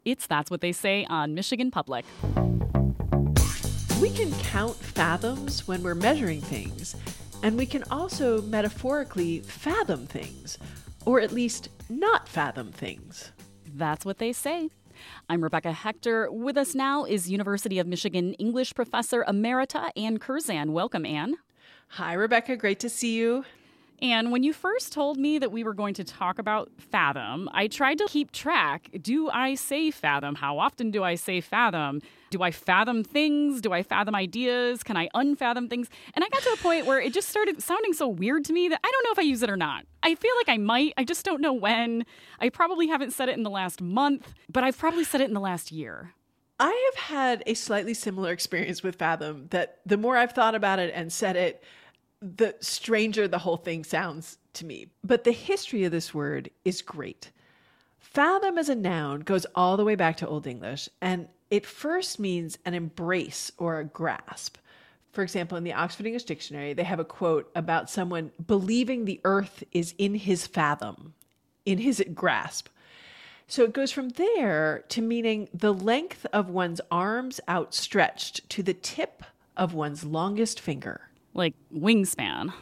It's That's What They Say on Michigan Public. We can count fathoms when we're measuring things, and we can also metaphorically fathom things, or at least not fathom things. That's what they say. I'm Rebecca Hector. With us now is University of Michigan English professor emerita Ann Curzan. Welcome, Ann. Hi, Rebecca. Great to see you. And when you first told me that we were going to talk about fathom, I tried to keep track. Do I say fathom? How often do I say fathom? Do I fathom things? Do I fathom ideas? Can I unfathom things? And I got to a point where it just started sounding so weird to me that I don't know if I use it or not. I feel like I might. I just don't know when. I probably haven't said it in the last month, but I've probably said it in the last year. I have had a slightly similar experience with fathom, that the more I've thought about it and said it, the stranger the whole thing sounds to me. But the history of this word is great. Fathom as a noun goes all the way back to Old English, and it first means an embrace or a grasp. For example, in the Oxford English Dictionary, they have a quote about someone believing the earth is in his fathom, in his grasp. So it goes from there to meaning the length of one's arms outstretched to the tip of one's longest finger. Like wingspan.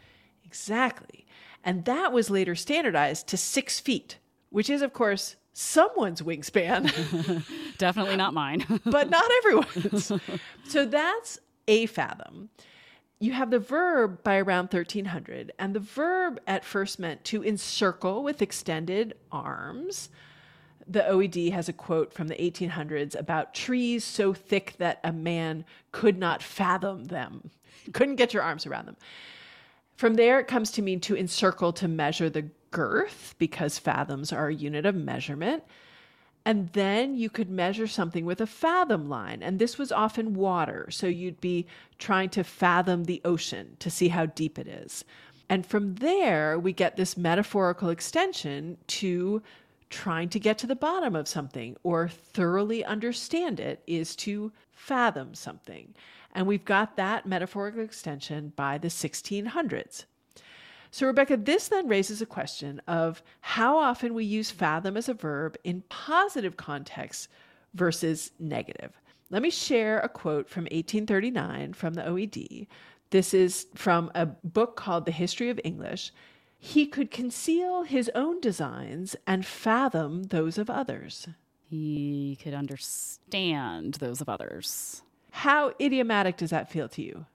Exactly. And that was later standardized to 6 feet, which is, of course, someone's wingspan. Definitely not mine. But not everyone's. So that's a fathom. You have the verb by around 1300, and the verb at first meant to encircle with extended arms. The OED has a quote from the 1800s about trees so thick that a man could not fathom them. Couldn't get your arms around them. From there, it comes to mean to encircle, to measure the girth, because fathoms are a unit of measurement. And then you could measure something with a fathom line. And this was often water. So you'd be trying to fathom the ocean to see how deep it is. And from there, we get this metaphorical extension to trying to get to the bottom of something or thoroughly understand it is to fathom something. And we've got that metaphorical extension by the 1600s. So, Rebecca, this then raises a question of how often we use fathom as a verb in positive contexts versus negative. Let me share a quote from 1839 from the OED. This is from a book called The History of English. He could conceal his own designs and fathom those of others. He could understand those of others. How idiomatic does that feel to you?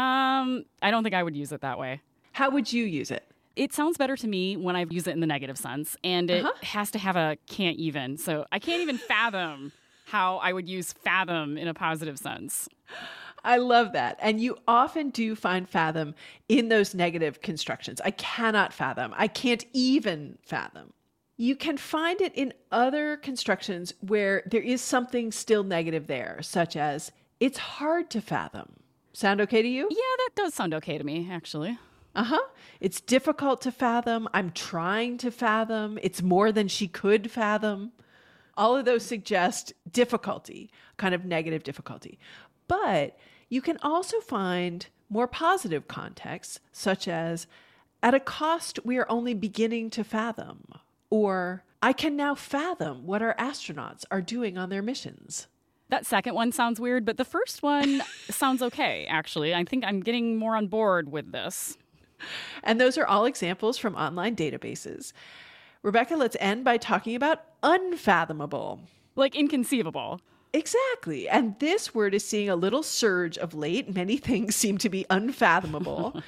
I don't think I would use it that way. How would you use it? It sounds better to me when I use it in the negative sense, and it has to have a can't even. So I can't even fathom how I would use fathom in a positive sense. I love that. And you often do find fathom in those negative constructions. I cannot fathom. I can't even fathom. You can find it in other constructions where there is something still negative there, such as, it's hard to fathom. Sound okay to you? Yeah, that does sound okay to me, actually. It's difficult to fathom. I'm trying to fathom. It's more than she could fathom. All of those suggest difficulty, kind of negative difficulty. But you can also find more positive contexts, such as, at a cost we are only beginning to fathom, or I can now fathom what our astronauts are doing on their missions. That second one sounds weird, but the first one sounds okay, actually. I think I'm getting more on board with this. And those are all examples from online databases. Rebecca, let's end by talking about unfathomable. Like inconceivable. Exactly. And this word is seeing a little surge of late. Many things seem to be unfathomable.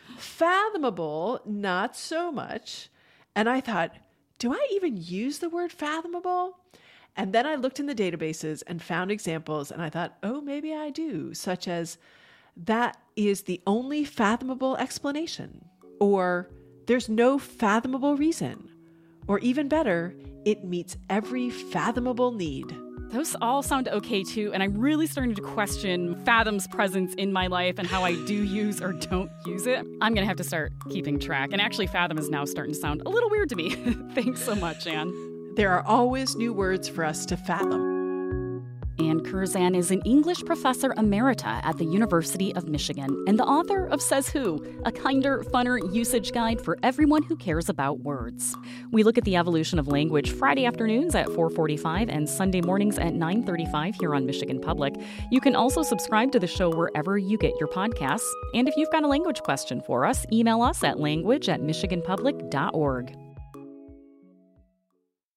Fathomable, not so much. And I thought, do I even use the word fathomable? And then I looked in the databases and found examples, and I thought, oh, maybe I do, such as, that is the only fathomable explanation, or there's no fathomable reason, or even better, it meets every fathomable need. Those all sound okay too, and I'm really starting to question fathom's presence in my life and how I do use or don't use it. I'm going to have to start keeping track, and actually fathom is now starting to sound a little weird to me. Thanks so much, Ann. There are always new words for us to fathom. Ann Curzan is an English professor emerita at the University of Michigan and the author of Says Who, a kinder, funner usage guide for everyone who cares about words. We look at the evolution of language Friday afternoons at 4:45 and Sunday mornings at 9:35 here on Michigan Public. You can also subscribe to the show wherever you get your podcasts. And if you've got a language question for us, email us at language@michiganpublic.org.